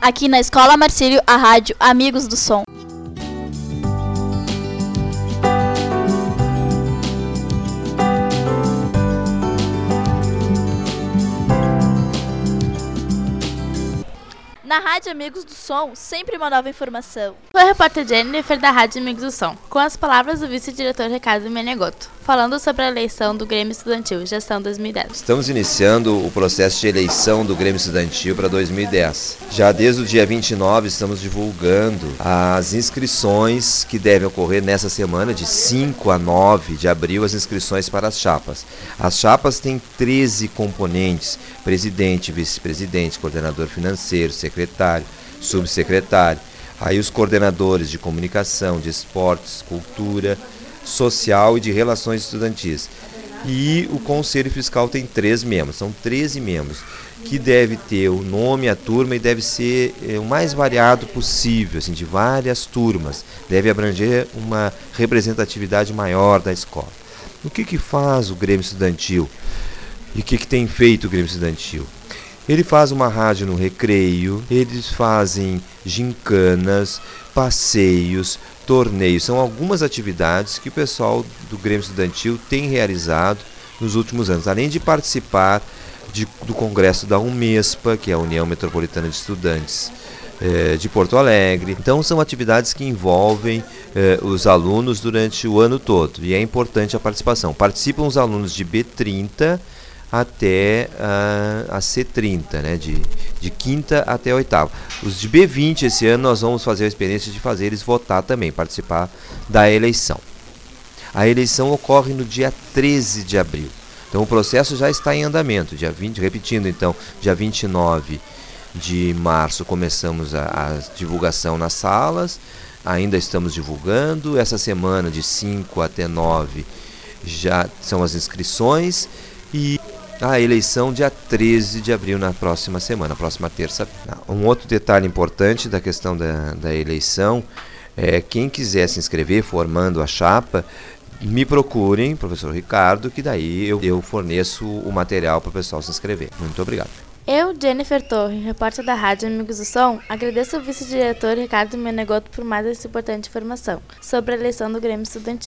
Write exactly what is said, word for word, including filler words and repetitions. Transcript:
Aqui na Escola Marcílio, a rádio Amigos do Som. Na Rádio Amigos do Som, sempre uma nova informação. Foi a repórter Jennifer da Rádio Amigos do Som, com as palavras do vice-diretor Ricardo Menegoto, falando sobre a eleição do Grêmio Estudantil, gestão dois mil e dez. Estamos iniciando o processo de eleição do Grêmio Estudantil para dois mil e dez. Já desde o dia vinte e nove estamos divulgando as inscrições que devem ocorrer nessa semana, de cinco a nove de abril, as inscrições para as chapas. As chapas têm treze componentes: presidente, vice-presidente, coordenador financeiro, secretário, subsecretário. Aí os coordenadores de comunicação, de esportes, cultura, social e de relações estudantis. E o Conselho Fiscal tem três membros, são treze membros, que deve ter o nome, a turma, e deve ser é, o mais variado possível, assim, de várias turmas. Deve abranger uma representatividade maior da escola. O que que faz o Grêmio Estudantil? E o que que tem feito o Grêmio Estudantil? Ele faz uma rádio no recreio, eles fazem gincanas, passeios, torneios. São algumas atividades que o pessoal do Grêmio Estudantil tem realizado nos últimos anos. Além de participar de, do congresso da UMESPA, que é a União Metropolitana de Estudantes eh, de Porto Alegre. Então são atividades que envolvem eh, os alunos durante o ano todo. E é importante a participação. Participam os alunos de B trinta até uh, a C trinta, né, de, de quinta até a oitava. Os de B vinte esse ano nós vamos fazer a experiência de fazer eles votar também, participar da eleição. A eleição ocorre no dia treze de abril. Então o processo já está em andamento. Dia vinte, repetindo então, dia vinte e nove de março começamos a, a divulgação nas salas, ainda estamos divulgando. Essa semana de cinco até nove já são as inscrições e a eleição dia treze de abril, na próxima semana, próxima terça. Um outro detalhe importante da questão da, da eleição é quem quiser se inscrever formando a chapa, me procurem, professor Ricardo, que daí eu, eu forneço o material para o pessoal se inscrever. Muito obrigado. Eu, Jennifer Torre, repórter da Rádio Amigos do Som, agradeço ao vice-diretor Ricardo Menegoto por mais essa importante informação sobre a eleição do Grêmio Estudantil.